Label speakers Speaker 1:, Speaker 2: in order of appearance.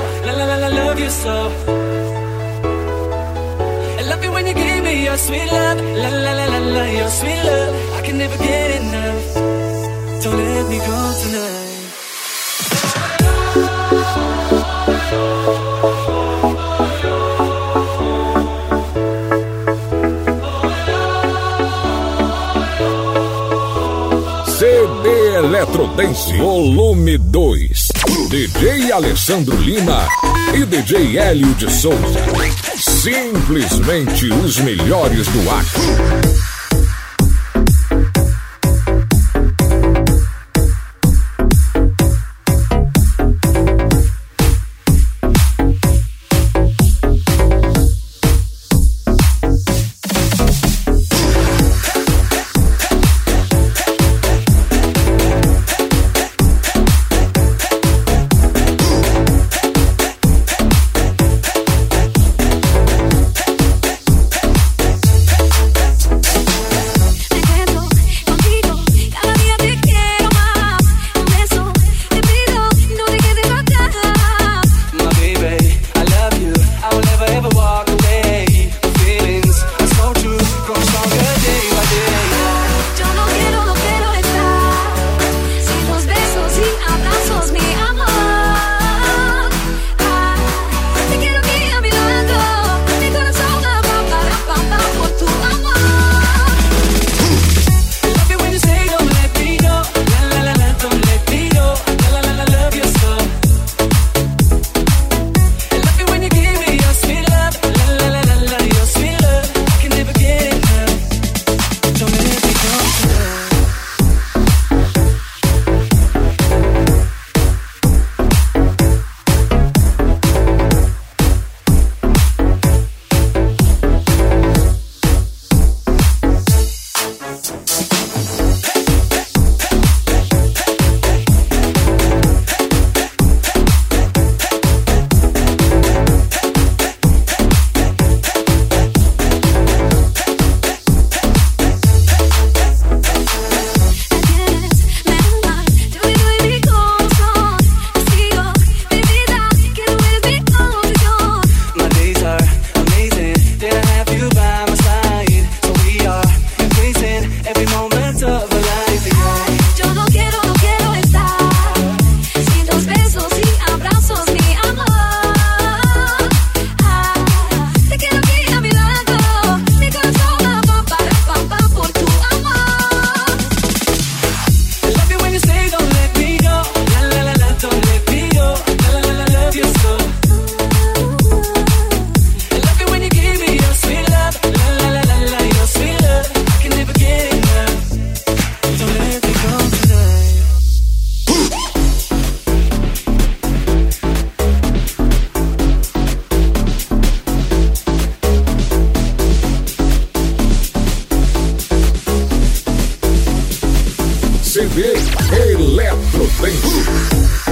Speaker 1: la la la la, love you so. I love it when you give me your sweet love, la la la la la, your sweet love. I can never get enough. Don't let me go tonight.
Speaker 2: CD Eletrodance Volume 2. DJ Alessandro Lima e DJ Hélio de Souza. Simplesmente os melhores do Acre. CD Eletrodance.